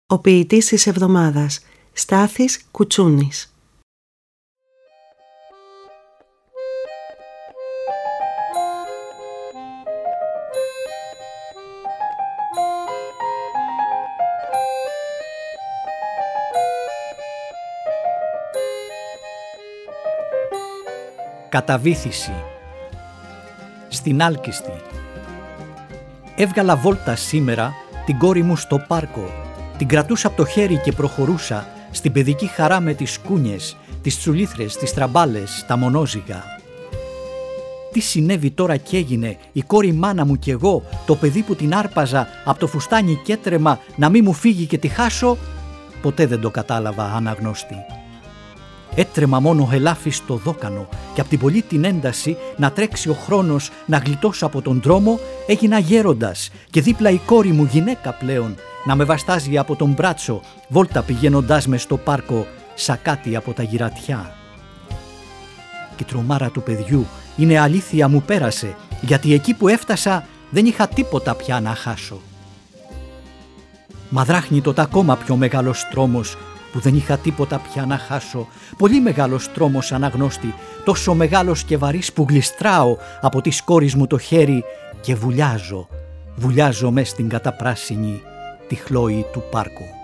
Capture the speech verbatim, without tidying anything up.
Ο ποιητής της εβδομάδας, Στάθης Κουτσούνης. Καταβήθηση. Στην Άλκιστη. Έβγαλα βόλτα σήμερα την κόρη μου στο πάρκο. Την κρατούσα από το χέρι και προχωρούσα στην παιδική χαρά με τις κούνιες, τις τσουλήθρες, τις τραμπάλες, τα μονόζυγα. Τι συνέβη τώρα κι έγινε, η κόρη μάνα μου κι εγώ, το παιδί που την άρπαζα από το φουστάνι κι έτρεμα να μη μου φύγει και τη χάσω, ποτέ δεν το κατάλαβα, αναγνώστη. Έτρεμα μόνο ελάφι στο δόκανο και από την πολύ την ένταση να τρέξει ο χρόνος να γλιτώσω από τον δρόμο, έγινα γέροντας και δίπλα η κόρη μου γυναίκα πλέον να με βαστάζει από τον μπράτσο, βόλτα πηγαίνοντάς με στο πάρκο σακάτι από τα γυρατιά. Και η τρομάρα του παιδιού είναι αλήθεια μου πέρασε, γιατί εκεί που έφτασα δεν είχα τίποτα πια να χάσω. Μα δράχνει τότε ακόμα πιο μεγάλος τρόμος που δεν είχα τίποτα πια να χάσω. Πολύ μεγάλος τρόμος, αναγνώστη, τόσο μεγάλος και βαρύς που γλιστράω από της κόρης μου το χέρι και βουλιάζω, βουλιάζω μες στην καταπράσινη τη χλόη του πάρκου.